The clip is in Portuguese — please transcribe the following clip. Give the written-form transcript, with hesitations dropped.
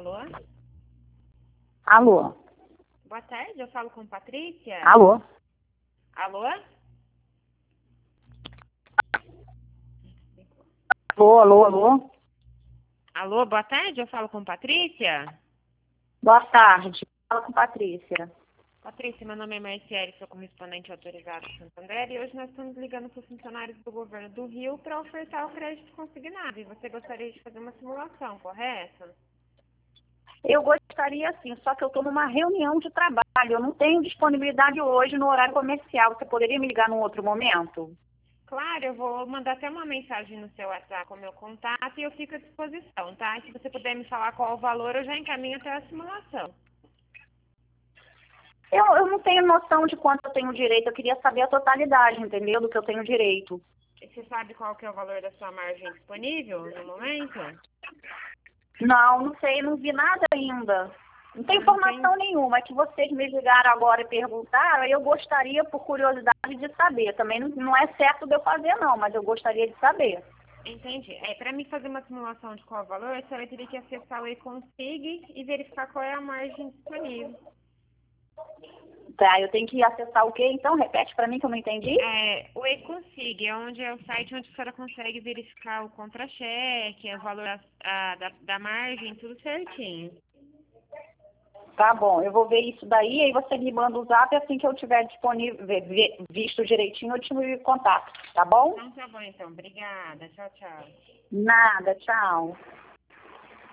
Alô? Alô? Boa tarde, eu falo com Patrícia. Alô? Alô? Alô? Alô, boa tarde, eu falo com Patrícia. Boa tarde. Fala com Patrícia. Patrícia, meu nome é Marciele, sou correspondente autorizado do Santander e hoje nós estamos ligando para os funcionários do governo do Rio para ofertar o crédito consignado. E você gostaria de fazer uma simulação, correto? Eu gostaria sim, só que eu estou numa reunião de trabalho. Eu não tenho disponibilidade hoje no horário comercial. Você poderia me ligar num outro momento? Claro, eu vou mandar até uma mensagem no seu WhatsApp com o meu contato e eu fico à disposição, tá? Se você puder me falar qual o valor, eu já encaminho até a simulação. Eu não tenho noção de quanto eu tenho direito. Eu queria saber a totalidade, entendeu? Do que eu tenho direito. E você sabe qual que é o valor da sua margem disponível no momento? Não sei, não vi nada ainda. Não tem Não tem. informação nenhuma. É que vocês me ligaram agora e perguntaram, eu gostaria, por curiosidade, de saber. Também não é certo de eu fazer, não, mas eu gostaria de saber. Entendi. Para mim fazer uma simulação de qual valor, você vai ter que acessar o eConsig e verificar qual é a margem disponível. Tá, eu tenho que acessar o quê? Então, repete para mim que eu não entendi. O eConsig é onde é o site onde a senhora consegue verificar o contra-cheque, o valor da margem, tudo certinho. Tá bom, eu vou ver isso daí, aí você me manda o zap, assim que eu tiver disponível, visto direitinho, eu te contato, tá bom? Então tá bom, então. Obrigada. Tchau, tchau. Nada, tchau.